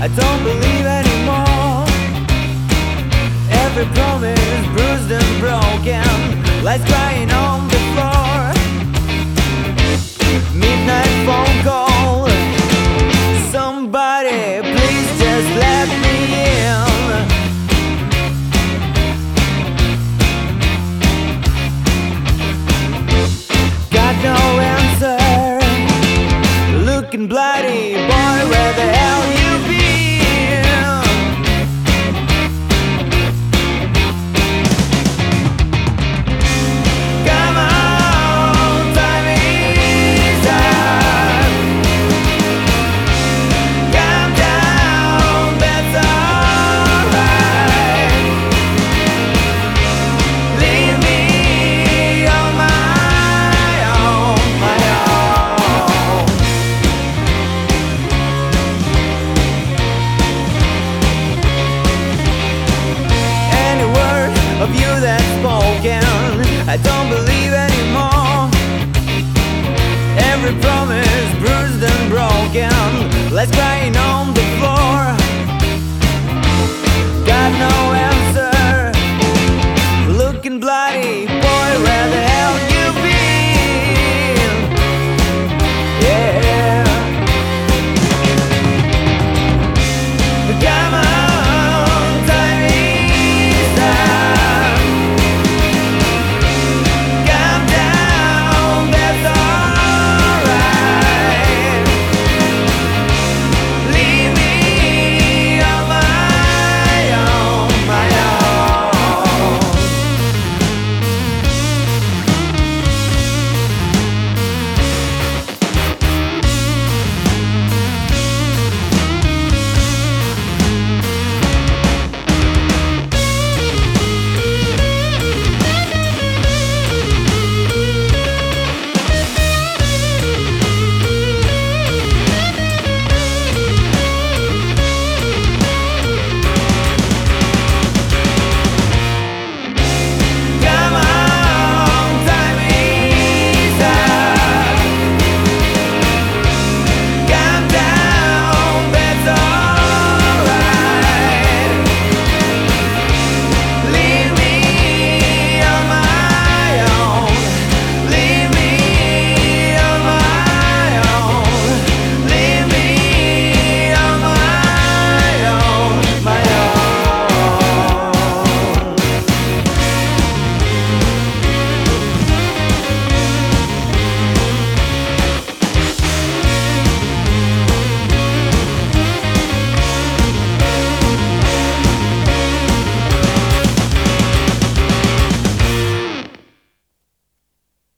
I don't believe anymore. Every promise bruised and broken, lies crying on the floor. Midnight phone call, somebody please just let me in. Got no answer, looking bloody, boy, where the hell you been? Come on, time is up. Calm down, that's alright. Leave me on my own, my own. Any word of you that's spoken, I don't believe anymore. Every promise bruised and broken, lies crying on the